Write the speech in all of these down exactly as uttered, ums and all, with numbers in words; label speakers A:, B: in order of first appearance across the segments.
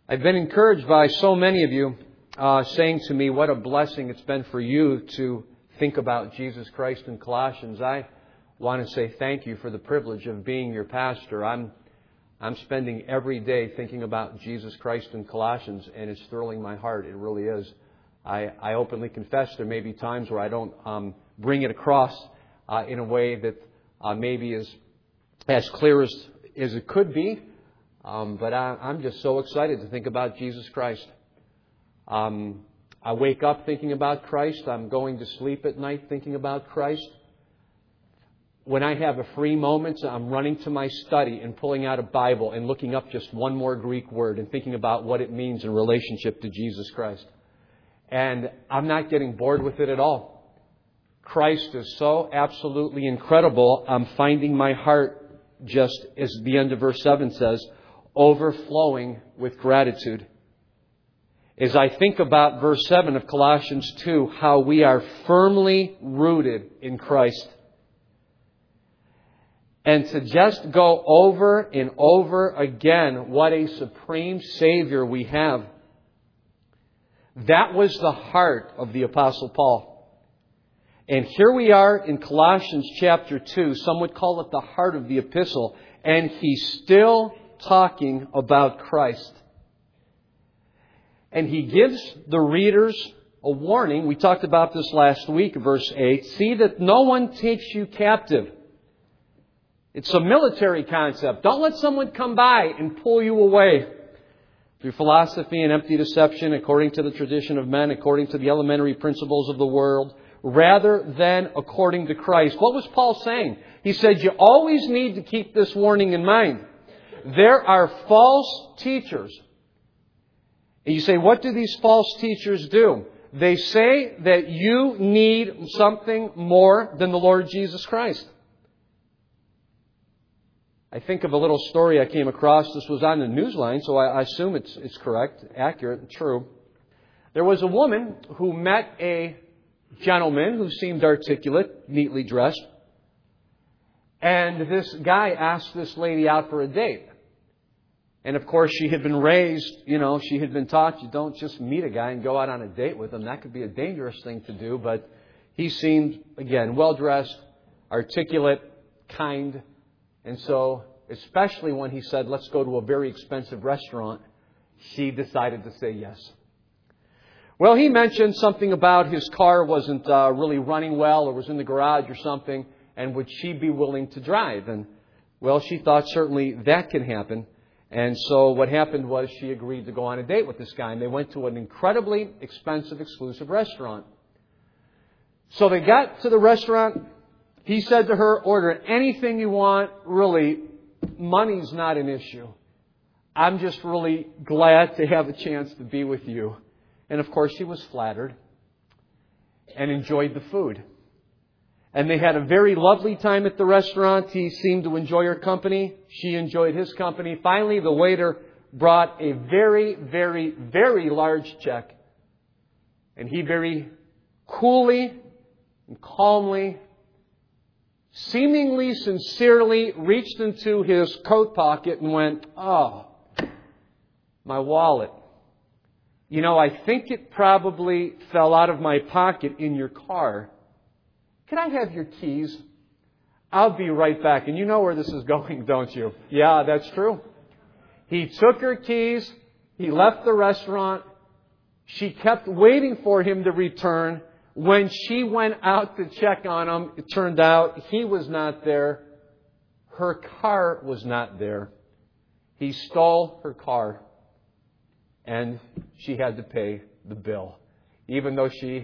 A: I've been encouraged by so many of you uh, saying to me what a blessing it's been for you to think about Jesus Christ in Colossians. I want to say thank you for the privilege of being your pastor. I'm I'm spending every day thinking about Jesus Christ in Colossians, and it's thrilling my heart. It really is. I, I openly confess there may be times where I don't um, bring it across uh, in a way that uh, maybe is as clear as, as it could be. Um, but I, I'm just so excited to think about Jesus Christ. Um, I wake up thinking about Christ. I'm going to sleep at night thinking about Christ. When I have a free moment, I'm running to my study and pulling out a Bible and looking up just one more Greek word and thinking about what it means in relationship to Jesus Christ. And I'm not getting bored with it at all. Christ is so absolutely incredible. I'm finding my heart, just as the end of verse seven says, overflowing with gratitude. As I think about verse seven of Colossians two, how we are firmly rooted in Christ. And to just go over and over again, what a supreme Savior we have. That was the heart of the Apostle Paul. And here we are in Colossians chapter two. Some would call it the heart of the epistle. And he's still talking about Christ. And he gives the readers a warning. We talked about this last week, verse eight. See that no one takes you captive. It's a military concept. Don't let someone come by and pull you away through philosophy and empty deception, according to the tradition of men, according to the elementary principles of the world, rather than according to Christ. What was Paul saying? He said, you always need to keep this warning in mind. There are false teachers. And you say, what do these false teachers do? They say that you need something more than the Lord Jesus Christ. I think of a little story I came across. This was on the Newsline, so I assume it's it's correct, accurate, and true. There was a woman who met a gentleman who seemed articulate, neatly dressed. And this guy asked this lady out for a date. And of course, she had been raised, you know, she had been taught you don't just meet a guy and go out on a date with him. That could be a dangerous thing to do. But he seemed, again, well-dressed, articulate, kind. And so, especially when he said, let's go to a very expensive restaurant, she decided to say yes. Well, he mentioned something about his car wasn't uh, really running well or was in the garage or something, and would she be willing to drive? And, well, she thought certainly that can happen. And so what happened was she agreed to go on a date with this guy, and they went to an incredibly expensive, exclusive restaurant. So they got to the restaurant. He said to her, order anything you want. Really, money's not an issue. I'm just really glad to have a chance to be with you. And of course, she was flattered and enjoyed the food. And they had a very lovely time at the restaurant. He seemed to enjoy her company. She enjoyed his company. Finally, the waiter brought a very, very, very large check. And he very coolly and calmly, seemingly sincerely reached into his coat pocket and went, oh, my wallet. You know, I think it probably fell out of my pocket in your car. Can I have your keys? I'll be right back. And you know where this is going, don't you? Yeah, that's true. He took her keys. He left the restaurant. She kept waiting for him to return. When she went out to check on him, it turned out he was not there. Her car was not there. He stole her car. And she had to pay the bill, even though she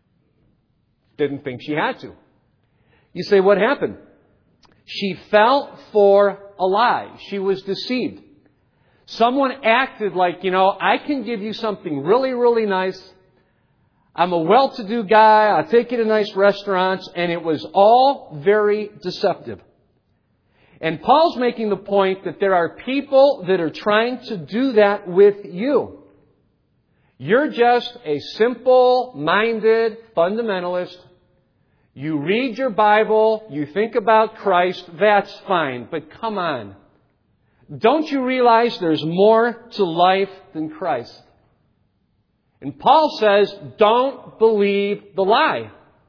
A: didn't think she had to. You say, what happened? She fell for a lie. She was deceived. Someone acted like, you know, I can give you something really, really nice. I'm a well-to-do guy. I'll take you to nice restaurants. And it was all very deceptive. And Paul's making the point that there are people that are trying to do that with you. You're just a simple-minded fundamentalist. You read your Bible, you think about Christ, that's fine. But come on. Don't you realize there's more to life than Christ? And Paul says, don't believe the lie.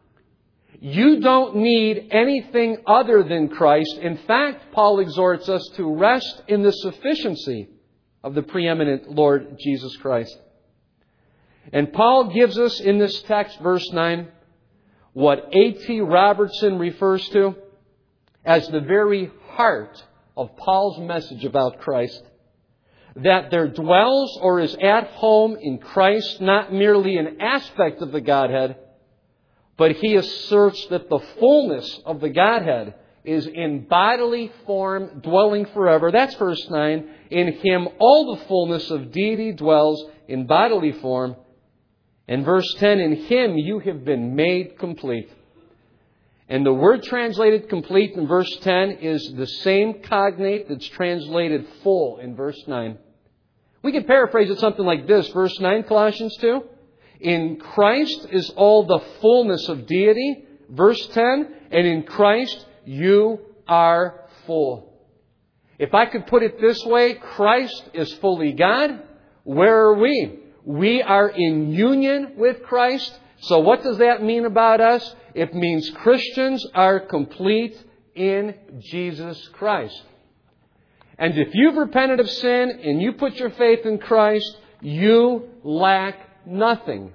A: You don't need anything other than Christ. In fact, Paul exhorts us to rest in the sufficiency of the preeminent Lord Jesus Christ. And Paul gives us in this text, verse nine, what A T Robertson refers to as the very heart of Paul's message about Christ. That there dwells or is at home in Christ not merely an aspect of the Godhead, but he asserts that the fullness of the Godhead is in bodily form, dwelling forever. That's verse nine. In Him all the fullness of deity dwells in bodily form. And verse ten, in Him you have been made complete. And the word translated complete in verse ten is the same cognate that's translated full in verse nine. We can paraphrase it something like this. Verse nine, Colossians two. In Christ is all the fullness of deity. Verse ten, and in Christ you are full. If I could put it this way, Christ is fully God. Where are we? We are in union with Christ. So what does that mean about us? It means Christians are complete in Jesus Christ. And if you've repented of sin and you put your faith in Christ, you lack nothing.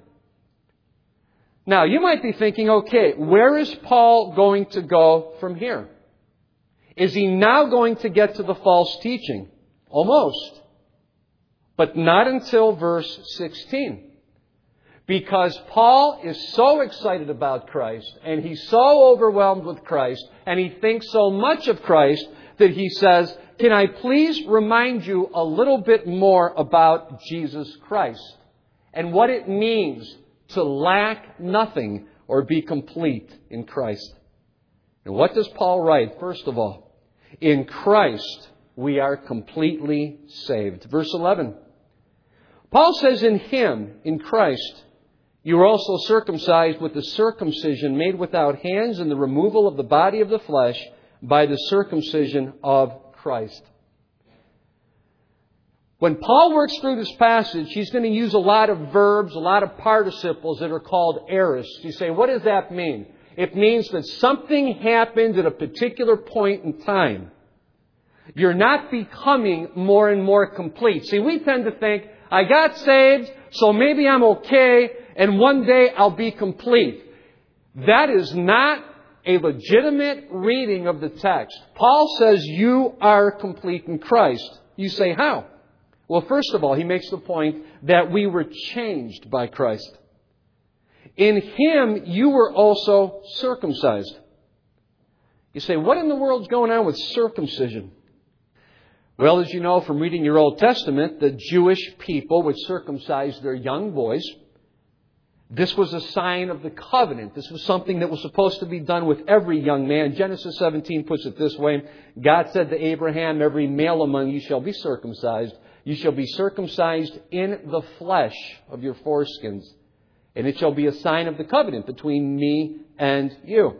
A: Now, you might be thinking, okay, where is Paul going to go from here? Is he now going to get to the false teaching? Almost. But not until verse sixteen. Because Paul is so excited about Christ, and he's so overwhelmed with Christ, and he thinks so much of Christ, that he says, can I please remind you a little bit more about Jesus Christ and what it means to lack nothing or be complete in Christ? And what does Paul write? First of all, in Christ we are completely saved. Verse eleven. Paul says, in Him, in Christ, you are also circumcised with the circumcision made without hands and the removal of the body of the flesh by the circumcision of Christ. When Paul works through this passage, he's going to use a lot of verbs, a lot of participles that are called aorists. You say, what does that mean? It means that something happened at a particular point in time. You're not becoming more and more complete. See, we tend to think, I got saved, so maybe I'm okay, and one day I'll be complete. That is not a legitimate reading of the text. Paul says you are complete in Christ. You say, how? Well, first of all, he makes the point that we were changed by Christ. In Him, you were also circumcised. You say, what in the world's going on with circumcision? Well, as you know from reading your Old Testament, the Jewish people would circumcise their young boys. This was a sign of the covenant. This was something that was supposed to be done with every young man. Genesis seventeen puts it this way. God said to Abraham, every male among you shall be circumcised. You shall be circumcised in the flesh of your foreskins. And it shall be a sign of the covenant between me and you.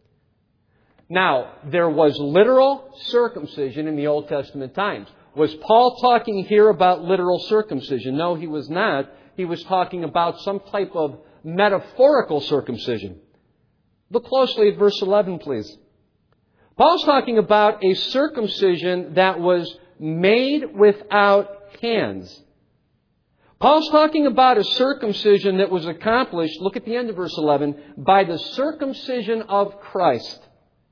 A: Now, there was literal circumcision in the Old Testament times. Was Paul talking here about literal circumcision? No, he was not. He was talking about some type of metaphorical circumcision. Look closely at verse eleven, please. Paul's talking about a circumcision that was made without hands. Paul's talking about a circumcision that was accomplished, look at the end of verse eleven, by the circumcision of Christ.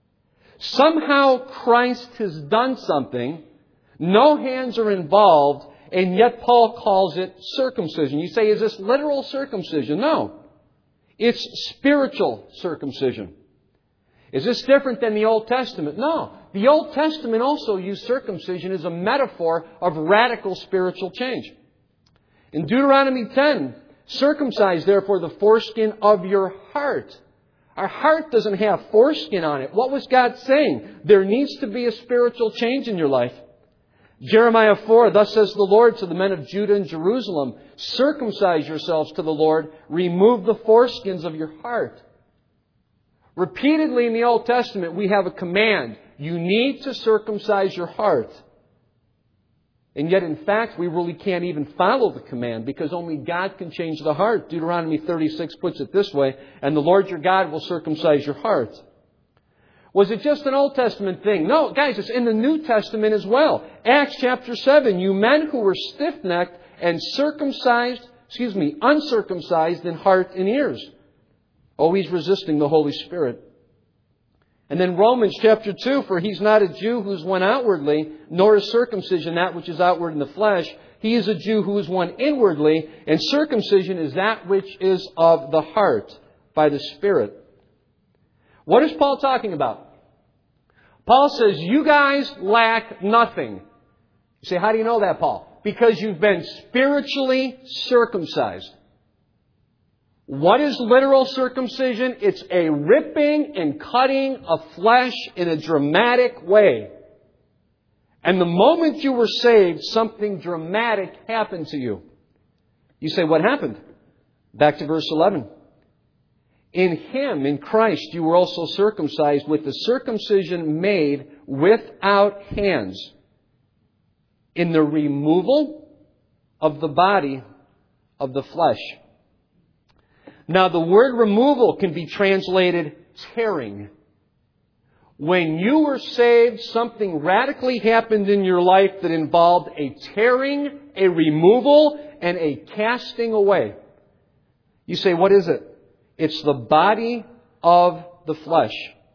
A: Somehow Christ has done something, no hands are involved, and yet Paul calls it circumcision. You say, is this literal circumcision? No. It's spiritual circumcision. Is this different than the Old Testament? No. The Old Testament also used circumcision as a metaphor of radical spiritual change. In Deuteronomy ten, circumcise therefore the foreskin of your heart. Our heart doesn't have foreskin on it. What was God saying? There needs to be a spiritual change in your life. Jeremiah four, thus says the Lord to the men of Judah and Jerusalem, circumcise yourselves to the Lord, remove the foreskins of your heart. Repeatedly in the Old Testament, we have a command. You need to circumcise your heart. And yet, in fact, we really can't even follow the command because only God can change the heart. Deuteronomy thirty-six puts it this way, and the Lord your God will circumcise your heart. Was it just an Old Testament thing? No, guys, it's in the New Testament as well. Acts chapter seven, you men who were stiff-necked and circumcised, excuse me, uncircumcised in heart and ears, always resisting the Holy Spirit. And then Romans chapter two, for he's not a Jew who's one outwardly, nor is circumcision that which is outward in the flesh. He is a Jew who is one inwardly, and circumcision is that which is of the heart, by the Spirit. What is Paul talking about? Paul says, you guys lack nothing. You say, how do you know that, Paul? Because you've been spiritually circumcised. What is literal circumcision? It's a ripping and cutting of flesh in a dramatic way. And the moment you were saved, something dramatic happened to you. You say, what happened? Back to verse eleven. In Him, in Christ, you were also circumcised with the circumcision made without hands, in the removal of the body of the flesh. Now, the word removal can be translated tearing. When you were saved, something radically happened in your life that involved a tearing, a removal, and a casting away. You say, what is it? It's the body of the flesh.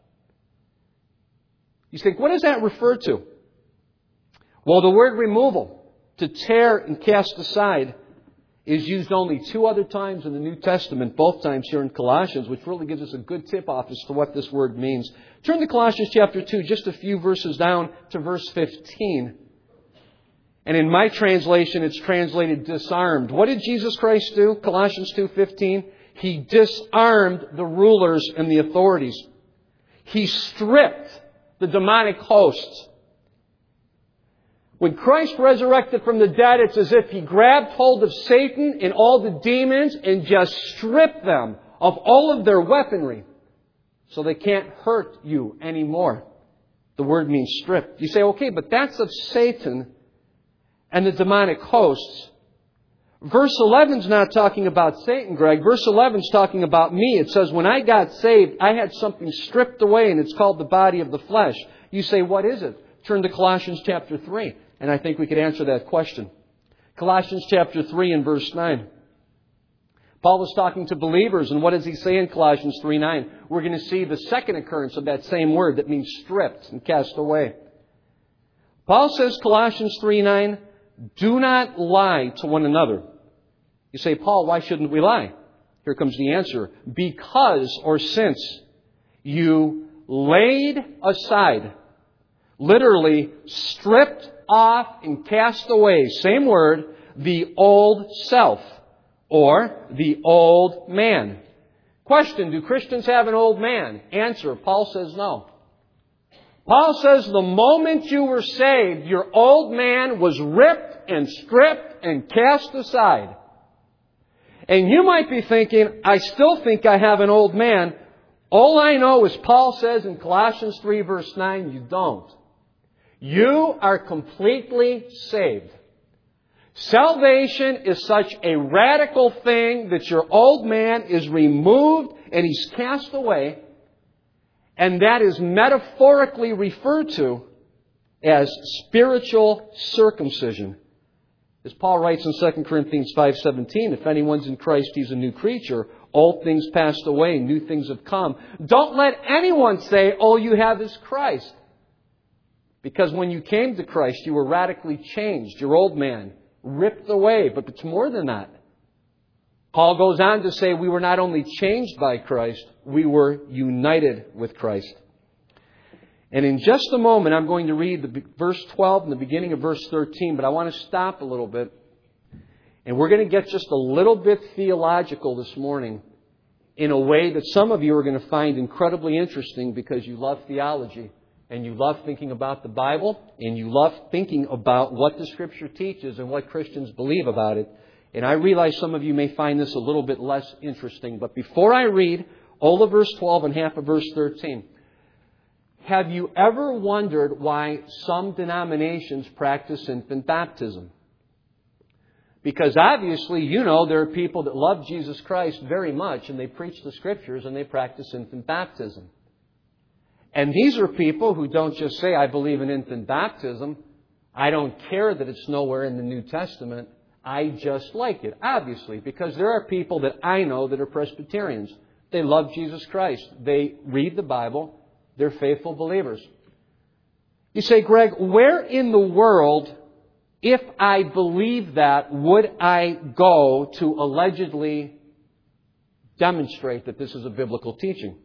A: You think, what does that refer to? Well, the word removal, to tear and cast aside, is used only two other times in the New Testament, both times here in Colossians, which really gives us a good tip-off as to what this word means. Turn to Colossians chapter two, just a few verses down to verse fifteen. And in my translation, it's translated disarmed. What did Jesus Christ do? Colossians two fifteen. He disarmed the rulers and the authorities. He stripped the demonic hosts. When Christ resurrected from the dead, it's as if He grabbed hold of Satan and all the demons and just stripped them of all of their weaponry so they can't hurt you anymore. The word means stripped. You say, okay, but that's of Satan and the demonic hosts. Verse eleven is not talking about Satan, Greg. Verse eleven is talking about me. It says, when I got saved, I had something stripped away, and it's called the body of the flesh. You say, what is it? Turn to Colossians chapter three, and I think we could answer that question. Colossians chapter three and verse nine. Paul was talking to believers, and what does he say in Colossians three nine? We're going to see the second occurrence of that same word that means stripped and cast away. Paul says, Colossians three nine, do not lie to one another. You say, Paul, why shouldn't we lie? Here comes the answer. Because, or since, you laid aside, literally stripped off and cast away, same word, the old self, or the old man. Question, do Christians have an old man? Answer, Paul says no. Paul says the moment you were saved, your old man was ripped and stripped and cast aside. And you might be thinking, I still think I have an old man. All I know is Paul says in Colossians three verse nine, you don't. You are completely saved. Salvation is such a radical thing that your old man is removed and he's cast away. And that is metaphorically referred to as spiritual circumcision. As Paul writes in Second Corinthians five seventeen, if anyone's in Christ, he's a new creature. Old things passed away, new things have come. Don't let anyone say, all you have is Christ. Because when you came to Christ, you were radically changed. Your old man ripped away. But it's more than that. Paul goes on to say we were not only changed by Christ, we were united with Christ. And in just a moment, I'm going to read the verse twelve and the beginning of verse thirteen, but I want to stop a little bit. And we're going to get just a little bit theological this morning in a way that some of you are going to find incredibly interesting because you love theology and you love thinking about the Bible and you love thinking about what the Scripture teaches and what Christians believe about it. And I realize some of you may find this a little bit less interesting. But before I read all of verse twelve and half of verse thirteen, have you ever wondered why some denominations practice infant baptism? Because obviously, you know, there are people that love Jesus Christ very much and they preach the Scriptures and they practice infant baptism. And these are people who don't just say, I believe in infant baptism. I don't care that it's nowhere in the New Testament. I just like it, obviously, because there are people that I know that are Presbyterians. They love Jesus Christ. They read the Bible. They're faithful believers. You say, Greg, where in the world, if I believe that, would I go to allegedly demonstrate that this is a biblical teaching?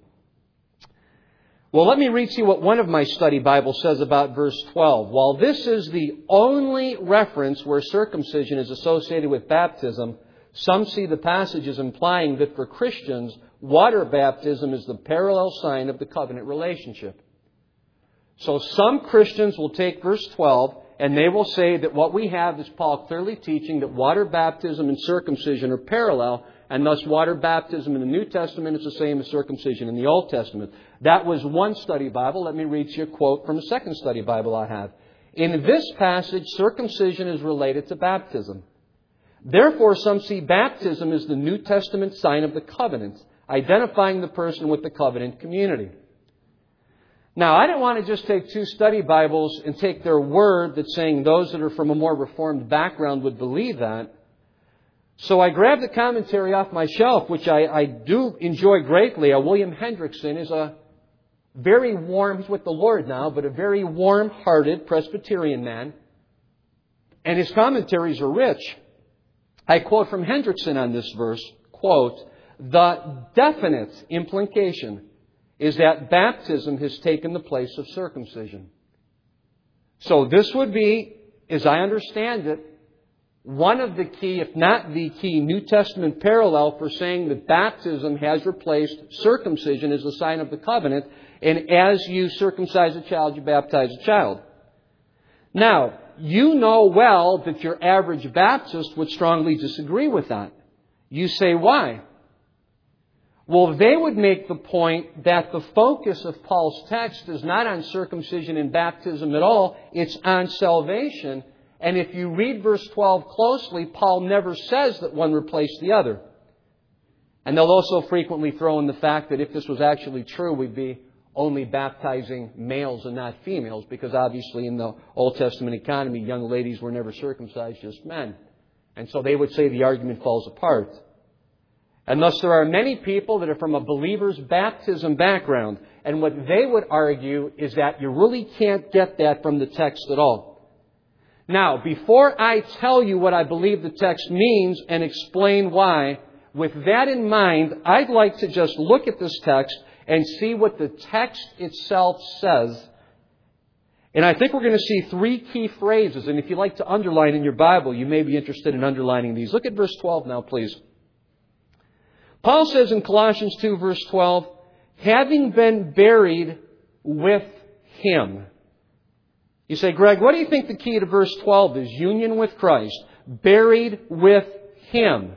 A: Well, let me read to you what one of my study Bibles says about verse twelve. While this is the only reference where circumcision is associated with baptism, some see the passage as implying that for Christians, water baptism is the parallel sign of the covenant relationship. So some Christians will take verse twelve and they will say that what we have is Paul clearly teaching that water baptism and circumcision are parallel, and thus water baptism in the New Testament is the same as circumcision in the Old Testament. That was one study Bible. Let me read you a quote from a second study Bible I have. In this passage, circumcision is related to baptism. Therefore, some see baptism as the New Testament sign of the covenant, identifying the person with the covenant community. Now, I didn't want to just take two study Bibles and take their word that's saying those that are from a more Reformed background would believe that. So I grabbed the commentary off my shelf, which I, I do enjoy greatly. Uh, William Hendrickson is a very warm, he's with the Lord now, but a very warm-hearted Presbyterian man. And his commentaries are rich. I quote from Hendrickson on this verse, quote, the definite implication is that baptism has taken the place of circumcision. So this would be, as I understand it, one of the key, if not the key, New Testament parallel for saying that baptism has replaced circumcision as a sign of the covenant, and as you circumcise a child, you baptize a child. Now, you know well that your average Baptist would strongly disagree with that. You say, why? Well, they would make the point that the focus of Paul's text is not on circumcision and baptism at all. It's on salvation. And if you read verse twelve closely, Paul never says that one replaced the other. And they'll also frequently throw in the fact that if this was actually true, we'd be only baptizing males and not females, because obviously in the Old Testament economy, young ladies were never circumcised, just men. And so they would say the argument falls apart. And thus there are many people that are from a believer's baptism background. And what they would argue is that you really can't get that from the text at all. Now, before I tell you what I believe the text means and explain why, with that in mind, I'd like to just look at this text and see what the text itself says. And I think we're going to see three key phrases. And if you'd like to underline in your Bible, you may be interested in underlining these. Look at verse twelve now, please. Paul says in Colossians two, verse twelve, having been buried with Him. You say, Greg, what do you think the key to verse twelve is? Union with Christ. Buried with Him.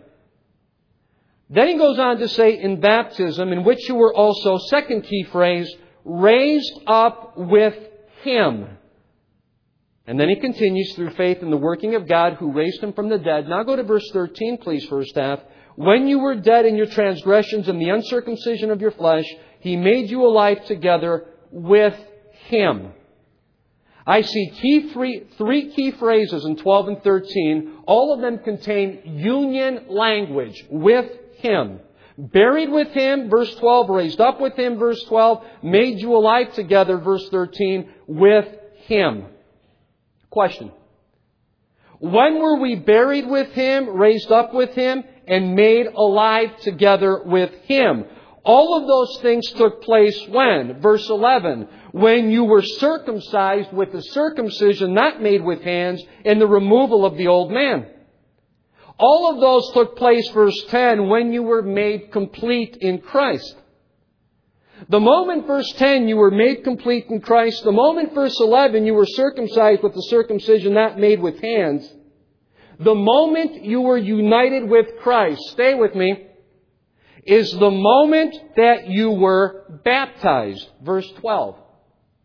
A: Then he goes on to say, in baptism, in which you were also, second key phrase, raised up with Him. And then he continues, through faith in the working of God who raised Him from the dead. Now go to verse thirteen, please, first half. When you were dead in your transgressions and the uncircumcision of your flesh, He made you alive together with Him. I see key three, three key phrases in twelve and thirteen. All of them contain union language, with Him. Buried with Him, verse twelve. Raised up with Him, verse twelve. Made you alive together, verse thirteen. With Him. Question. When were we buried with Him, raised up with Him, and made alive together with Him? All of those things took place when? Verse eleven. When you were circumcised with the circumcision not made with hands and the removal of the old man. All of those took place, verse ten, when you were made complete in Christ. The moment, verse ten, you were made complete in Christ, the moment, verse eleven, you were circumcised with the circumcision not made with hands, the moment you were united with Christ, stay with me, is the moment that you were baptized. Verse twelve.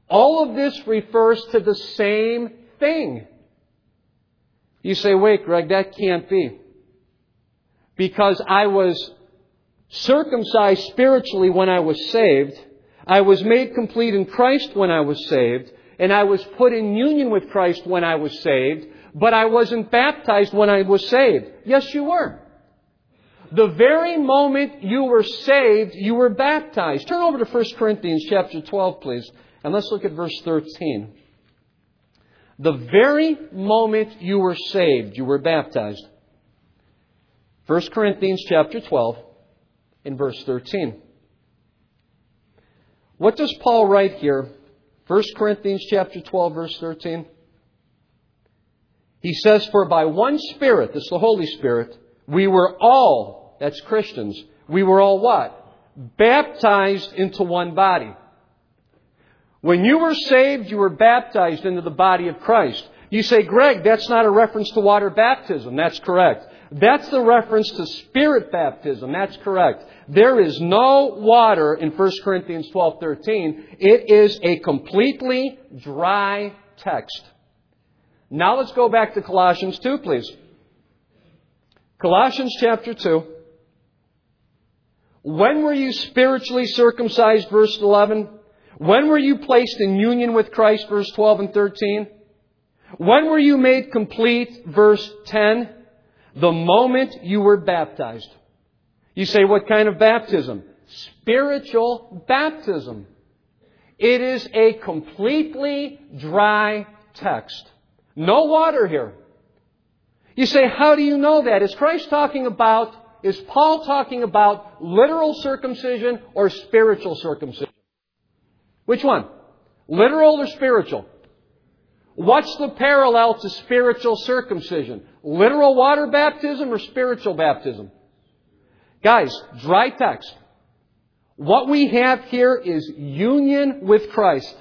A: All of this refers to the same thing. You say, wait, Greg, that can't be. Because I was circumcised spiritually when I was saved. I was made complete in Christ when I was saved. And I was put in union with Christ when I was saved. But I wasn't baptized when I was saved. Yes, you were. The very moment you were saved, you were baptized. Turn over to First Corinthians chapter twelve, please. And let's look at verse thirteen. The very moment you were saved, you were baptized. First Corinthians chapter twelve, in verse thirteen. What does Paul write here? First Corinthians chapter twelve, verse thirteen. He says, for by one Spirit, that's the Holy Spirit, we were all, that's Christians, we were all what? Baptized into one body. When you were saved, you were baptized into the body of Christ. You say, Greg, that's not a reference to water baptism. That's correct. That's the reference to Spirit baptism. That's correct. There is no water in First Corinthians twelve thirteen. It is a completely dry text. Now let's go back to Colossians two, please. Colossians chapter two. When were you spiritually circumcised, verse eleven? When were you placed in union with Christ, verse twelve and thirteen? When were you made complete, verse ten? The moment you were baptized. You say, what kind of baptism? Spiritual baptism. It is a completely dry text. No water here. You say, how do you know that? Is Christ talking about, is Paul talking about literal circumcision or spiritual circumcision? Which one? Literal or spiritual? What's the parallel to spiritual circumcision? Literal water baptism or spiritual baptism? Guys, dry text. What we have here is union with Christ.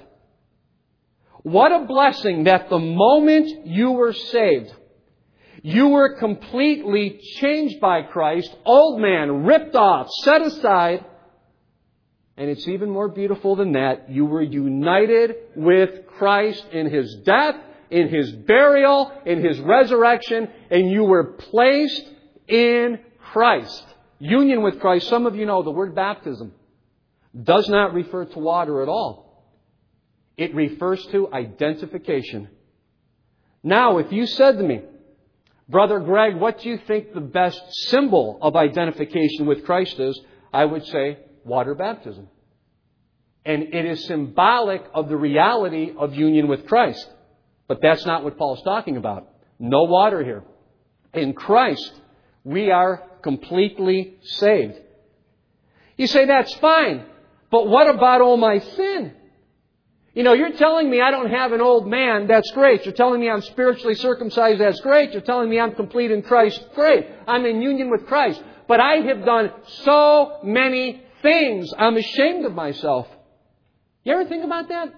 A: What a blessing that the moment you were saved, you were completely changed by Christ, old man ripped off, set aside. And it's even more beautiful than that. You were united with Christ in His death, in His burial, in His resurrection, and you were placed in Christ. Union with Christ. Some of you know the word baptism does not refer to water at all. It refers to identification. Now, if you said to me, Brother Greg, what do you think the best symbol of identification with Christ is? I would say water baptism. And it is symbolic of the reality of union with Christ. But that's not what Paul's talking about. No water here. In Christ, we are completely saved. You say, that's fine. But what about all my sin? You know, you're telling me I don't have an old man. That's great. You're telling me I'm spiritually circumcised. That's great. You're telling me I'm complete in Christ. Great. I'm in union with Christ. But I have done so many things. I'm ashamed of myself. You ever think about that?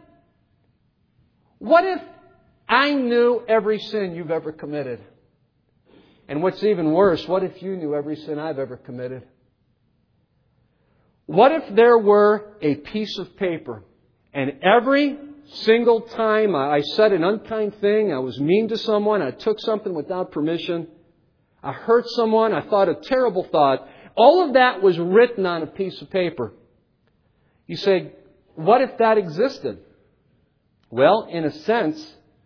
A: What if I knew every sin you've ever committed? And what's even worse, what if you knew every sin I've ever committed? What if there were a piece of paper and every single time I said an unkind thing, I was mean to someone, I took something without permission, I hurt someone, I thought a terrible thought, all of that was written on a piece of paper. You say, what if that existed? Well, in a sense,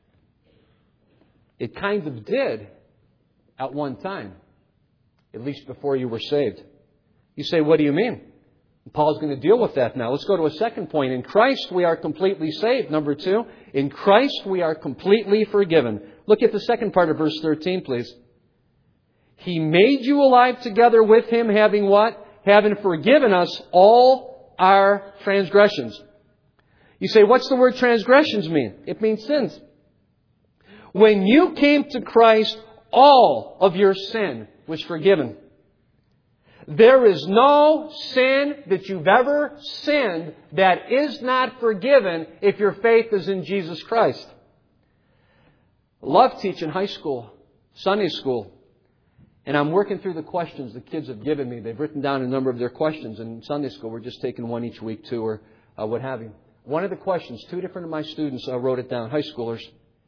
A: it kind of did at one time, at least before you were saved. You say, what do you mean? Paul's going to deal with that now. Let's go to a second point. In Christ, we are completely saved. Number two, in Christ, we are completely forgiven. Look at the second part of verse thirteen, please. He made you alive together with Him, having what? Having forgiven us all our transgressions. You say, what's the word transgressions mean? It means sins. When you came to Christ, all of your sin was forgiven. There is no sin that you've ever sinned that is not forgiven if your faith is in Jesus Christ. I love teaching high school, Sunday school. And I'm working through the questions the kids have given me. They've written down a number of their questions. And in Sunday school, we're just taking one each week, too, or uh, what have you. One of the questions, two different of my students uh, wrote it down, high schoolers.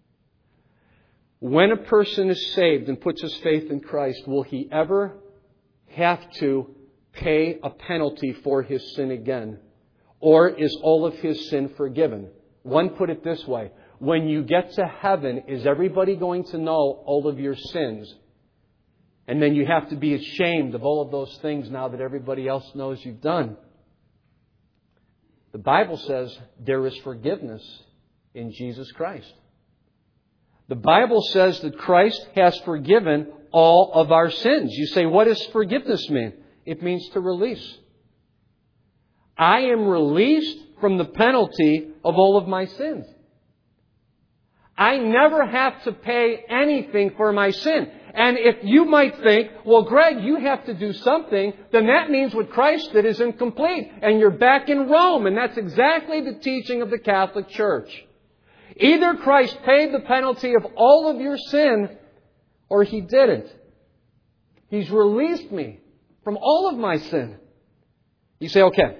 A: When a person is saved and puts his faith in Christ, will he ever have to pay a penalty for his sin again? Or is all of his sin forgiven? One put it this way. When you get to heaven, is everybody going to know all of your sins? And then you have to be ashamed of all of those things now that everybody else knows you've done. The Bible says there is forgiveness in Jesus Christ. The Bible says that Christ has forgiven all of our sins. You say, what does forgiveness mean? It means to release. I am released from the penalty of all of my sins. I never have to pay anything for my sin. And if you might think, well, Greg, you have to do something, then that means what Christ did is incomplete. And you're back in Rome. And that's exactly the teaching of the Catholic Church. Either Christ paid the penalty of all of your sin, or He didn't. He's released me from all of my sin. You say, okay.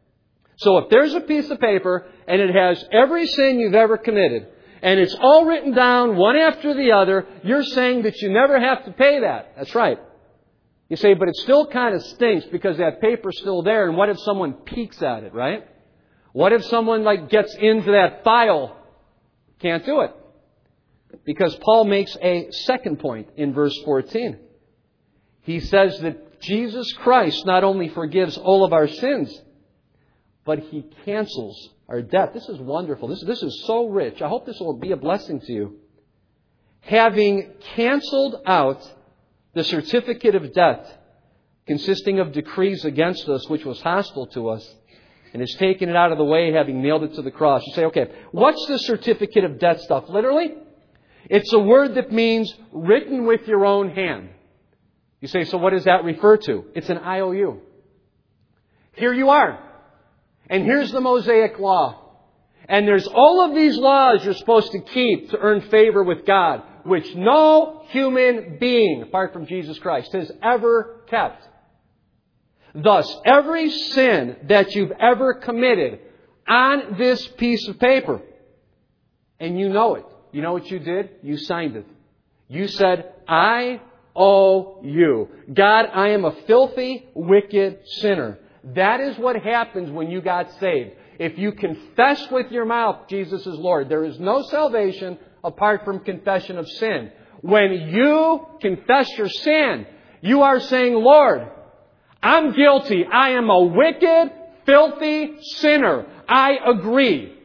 A: So if there's a piece of paper and it has every sin you've ever committed, and it's all written down one after the other, you're saying that you never have to pay that. That's right. You say, but it still kind of stinks because that paper's still there. And what if someone peeks at it, right? What if someone like gets into that file? Can't do it. Because Paul makes a second point in verse fourteen. He says that Jesus Christ not only forgives all of our sins, but He cancels our debt. This is wonderful. This, this is so rich. I hope this will be a blessing to you. Having canceled out the certificate of debt consisting of decrees against us, which was hostile to us, and has taken it out of the way, having nailed it to the cross. You say, okay, what's the certificate of debt stuff? Literally, it's a word that means written with your own hand. You say, so what does that refer to? It's an I O U. Here you are. And here's the Mosaic Law. And there's all of these laws you're supposed to keep to earn favor with God, which no human being, apart from Jesus Christ, has ever kept. Thus, every sin that you've ever committed on this piece of paper, and you know it. You know what you did? You signed it. You said, I owe you. God, I am a filthy, wicked sinner. That is what happens when you got saved. If you confess with your mouth Jesus is Lord, there is no salvation apart from confession of sin. When you confess your sin, you are saying, Lord, I'm guilty. I am a wicked, filthy sinner. I agree.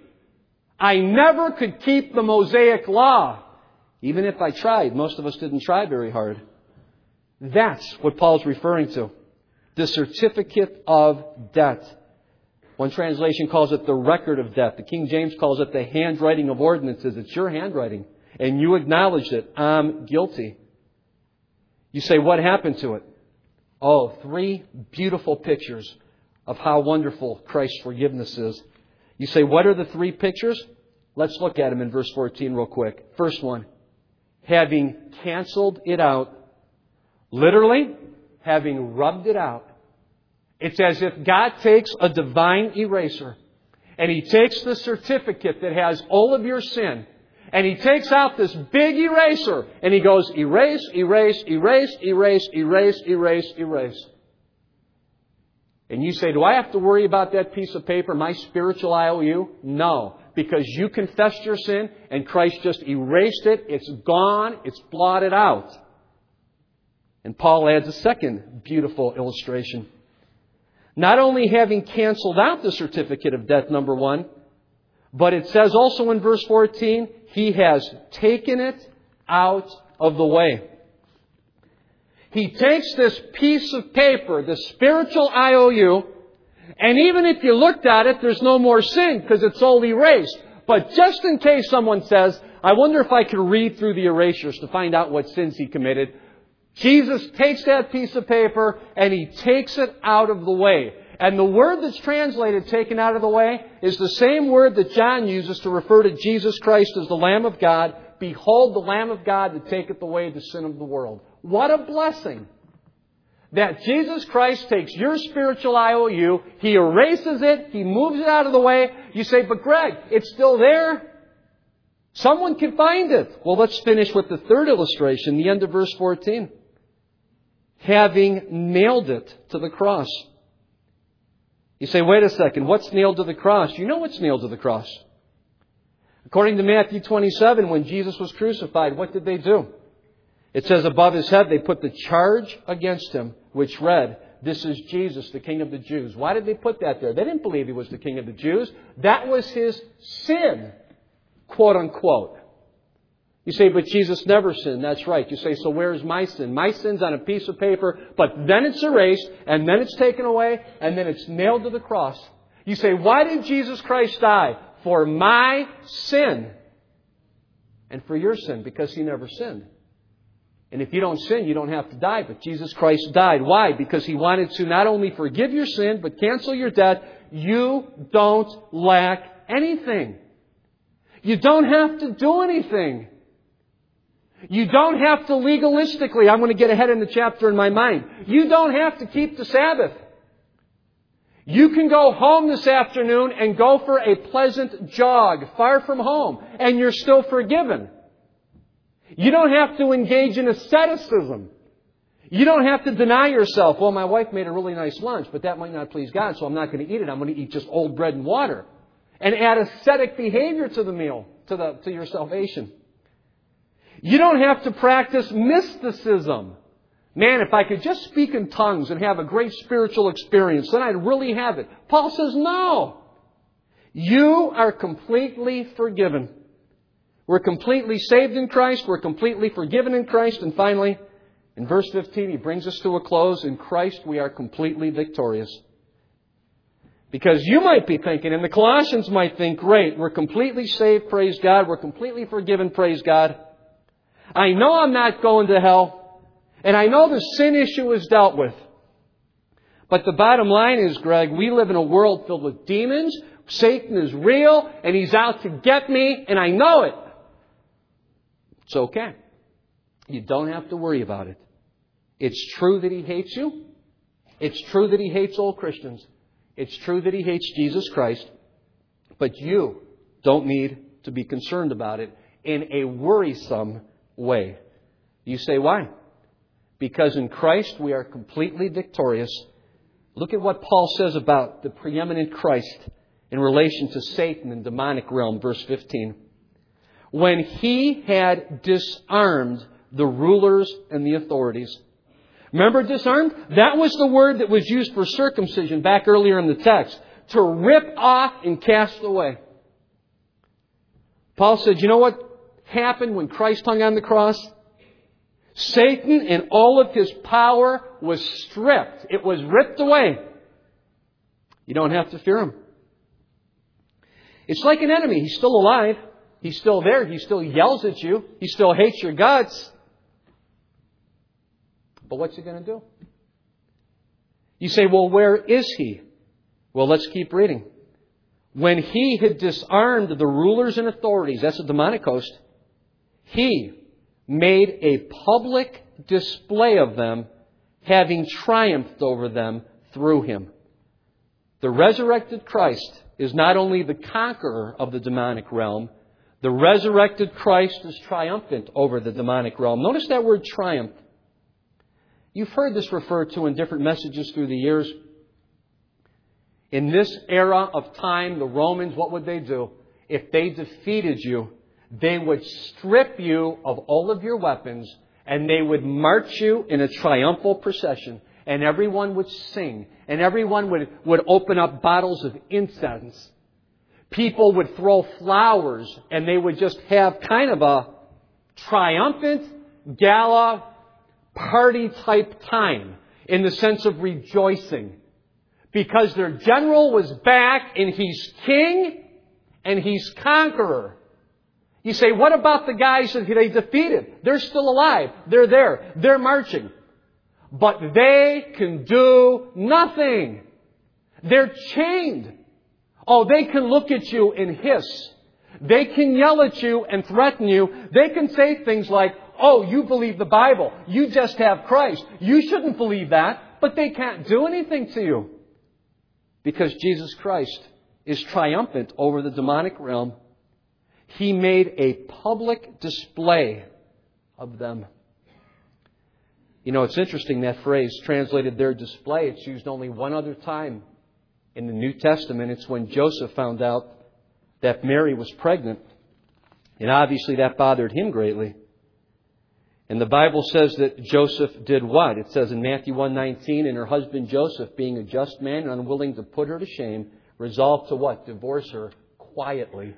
A: I never could keep the Mosaic Law. Even if I tried. Most of us didn't try very hard. That's what Paul's referring to. The certificate of debt. One translation calls it the record of debt. The King James calls it the handwriting of ordinances. It's your handwriting. And you acknowledged it. I'm guilty. You say, what happened to it? Oh, three beautiful pictures of how wonderful Christ's forgiveness is. You say, what are the three pictures? Let's look at them in verse fourteen real quick. First one, having canceled it out. Literally, having rubbed it out. It's as if God takes a divine eraser and He takes the certificate that has all of your sin and He takes out this big eraser and He goes, erase, erase, erase, erase, erase, erase, erase. And you say, do I have to worry about that piece of paper, my spiritual I O U? No, because you confessed your sin and Christ just erased it. It's gone. It's blotted out. And Paul adds a second beautiful illustration. Not only having canceled out the certificate of debt, number one, but it says also in verse fourteen, He has taken it out of the way. He takes this piece of paper, the spiritual I O U, and even if you looked at it, there's no more sin because it's all erased. But just in case someone says, I wonder if I could read through the erasures to find out what sins he committed, Jesus takes that piece of paper and He takes it out of the way. And the word that's translated taken out of the way is the same word that John uses to refer to Jesus Christ as the Lamb of God. Behold the Lamb of God that taketh away the sin of the world. What a blessing. that Jesus Christ takes your spiritual I O U, He erases it, He moves it out of the way. You say, but Greg, it's still there. Someone can find it. Well, let's finish with the third illustration, the end of verse fourteen. Having nailed it to the cross. You say, wait a second, what's nailed to the cross? You know what's nailed to the cross. According to Matthew twenty-seven, when Jesus was crucified, what did they do? It says above His head, they put the charge against Him, which read, this is Jesus, the King of the Jews. Why did they put that there? They didn't believe He was the King of the Jews. That was His sin, quote unquote. You say, but Jesus never sinned. That's right. You say, so where's my sin? My sin's on a piece of paper, but then it's erased, and then it's taken away, and then it's nailed to the cross. You say, why did Jesus Christ die? For my sin. And for your sin, because He never sinned. And if you don't sin, you don't have to die. But Jesus Christ died. Why? Because He wanted to not only forgive your sin, but cancel your debt. You don't lack anything. You don't have to do anything. You don't have to legalistically, I'm going to get ahead in the chapter in my mind. You don't have to keep the Sabbath. You can go home this afternoon and go for a pleasant jog far from home, and you're still forgiven. You don't have to engage in asceticism. You don't have to deny yourself. Well, my wife made a really nice lunch, but that might not please God, so I'm not going to eat it. I'm going to eat just old bread and water. And add ascetic behavior to the meal, to the to your salvation. You don't have to practice mysticism. Man, if I could just speak in tongues and have a great spiritual experience, then I'd really have it. Paul says, no. You are completely forgiven. We're completely saved in Christ. We're completely forgiven in Christ. And finally, in verse fifteen, he brings us to a close. In Christ, we are completely victorious. Because you might be thinking, and the Colossians might think, great, we're completely saved, praise God. We're completely forgiven, praise God. I know I'm not going to hell. And I know the sin issue is dealt with. But the bottom line is, Greg, we live in a world filled with demons. Satan is real, and he's out to get me, and I know it. It's okay. You don't have to worry about it. It's true that he hates you. It's true that he hates all Christians. It's true that he hates Jesus Christ. But you don't need to be concerned about it in a worrisome way. You say, why? Because in Christ we are completely victorious. Look at what Paul says about the preeminent Christ in relation to Satan and demonic realm, verse fifteen. When he had disarmed the rulers and the authorities. Remember disarmed? That was the word that was used for circumcision back earlier in the text. To rip off and cast away. Paul said, you know what happened when Christ hung on the cross? Satan in all of his power was stripped. It was ripped away. You don't have to fear him. It's like an enemy. He's still alive. He's still there. He still yells at you. He still hates your guts. But what's he going to do? You say, well, where is he? Well, let's keep reading. When he had disarmed the rulers and authorities, that's a demonic host, he made a public display of them, having triumphed over them through him. The resurrected Christ is not only the conqueror of the demonic realm, the resurrected Christ is triumphant over the demonic realm. Notice that word triumph. You've heard this referred to in different messages through the years. In this era of time, the Romans, what would they do? If they defeated you, they would strip you of all of your weapons and they would march you in a triumphal procession. And everyone would sing. And everyone would, would open up bottles of incense. People would throw flowers. And they would just have kind of a triumphant gala party type time. In the sense of rejoicing. Because their general was back and he's king and he's conqueror. You say, what about the guys that they defeated? They're still alive. They're there. They're marching. But they can do nothing. They're chained. Oh, they can look at you and hiss. They can yell at you and threaten you. They can say things like, Oh, you believe the Bible. You just have Christ. You shouldn't believe that, but they can't do anything to you. Because Jesus Christ is triumphant over the demonic realm. He made a public display of them. You know, it's interesting, that phrase, translated there, display, it's used only one other time in the New Testament. It's when Joseph found out that Mary was pregnant. And obviously that bothered him greatly. And the Bible says that Joseph did what? It says in Matthew one nineteen, and her husband Joseph, being a just man and unwilling to put her to shame, resolved to what? Divorce her quietly.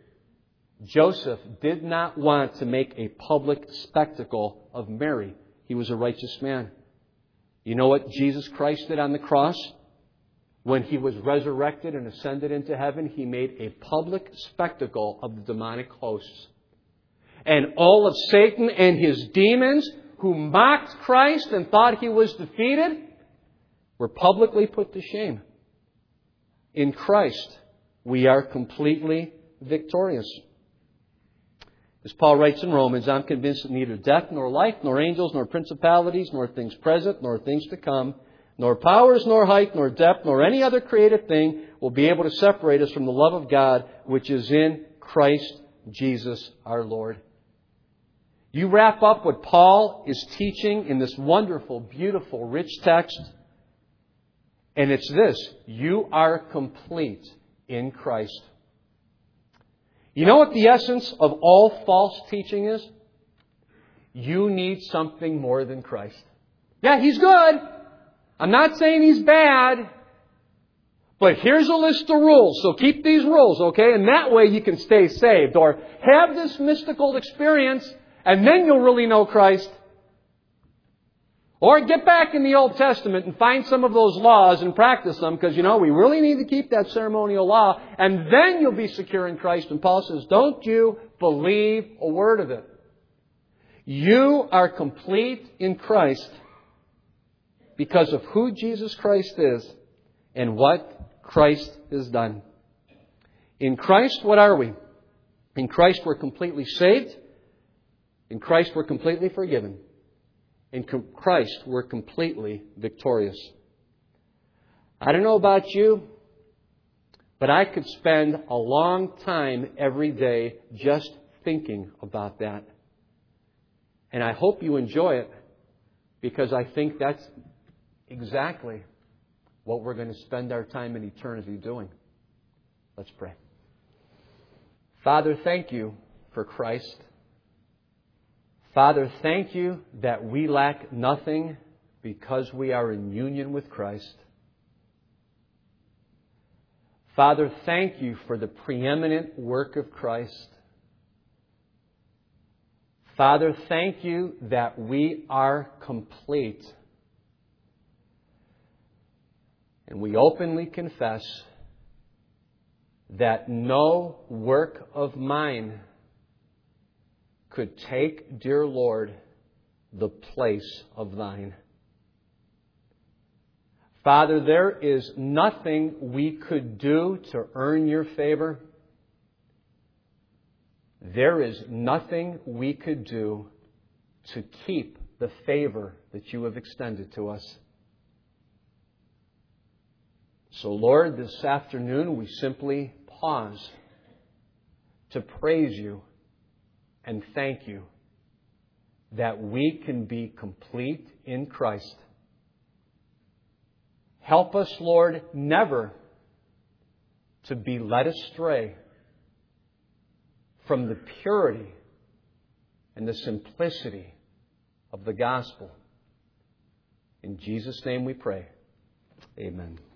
A: Joseph did not want to make a public spectacle of Mary. He was a righteous man. You know what Jesus Christ did on the cross? When He was resurrected and ascended into heaven, He made a public spectacle of the demonic hosts. And all of Satan and his demons who mocked Christ and thought He was defeated were publicly put to shame. In Christ, we are completely victorious. As Paul writes in Romans, I'm convinced that neither death, nor life, nor angels, nor principalities, nor things present, nor things to come, nor powers, nor height, nor depth, nor any other created thing will be able to separate us from the love of God, which is in Christ Jesus our Lord. You wrap up what Paul is teaching in this wonderful, beautiful, rich text, and it's this: you are complete in Christ. You know what the essence of all false teaching is? You need something more than Christ. Yeah, He's good. I'm not saying He's bad. But here's a list of rules. So keep these rules, okay? And that way you can stay saved. Or have this mystical experience, and then you'll really know Christ. Or get back in the Old Testament and find some of those laws and practice them, because, you know, we really need to keep that ceremonial law, and then you'll be secure in Christ. And Paul says, don't you believe a word of it. You are complete in Christ because of who Jesus Christ is and what Christ has done. In Christ, what are we? In Christ, we're completely saved. In Christ, we're completely forgiven. In Christ, we're completely victorious. I don't know about you, but I could spend a long time every day just thinking about that. And I hope you enjoy it, because I think that's exactly what we're going to spend our time in eternity doing. Let's pray. Father, thank You for Christ. Father, thank You that we lack nothing because we are in union with Christ. Father, thank You for the preeminent work of Christ. Father, thank You that we are complete. And we openly confess that no work of mine could take, dear Lord, the place of Thine. Father, there is nothing we could do to earn Your favor. There is nothing we could do to keep the favor that You have extended to us. So, Lord, this afternoon we simply pause to praise You and thank You that we can be complete in Christ. Help us, Lord, never to be led astray from the purity and the simplicity of the gospel. In Jesus' name we pray. Amen.